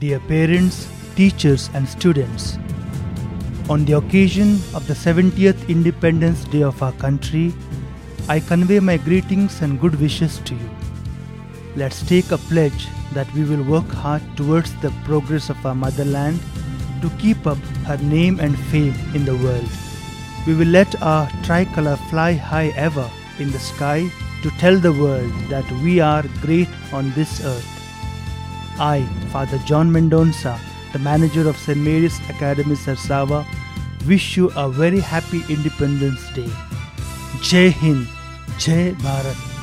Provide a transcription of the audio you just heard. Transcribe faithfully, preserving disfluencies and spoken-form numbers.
Dear parents, teachers and students, on the occasion of the seventieth Independence Day of our country, I convey my greetings and good wishes to you. Let's take a pledge that we will work hard towards the progress of our motherland to keep up her name and fame in the world. We will let our tricolour fly high ever in the sky to tell the world that we are great on this earth. I, Father John Mendonça, the manager of Saint Mary's Academy, Sarsawa, wish you a very happy Independence Day. Jai Hind, Jai Bharat.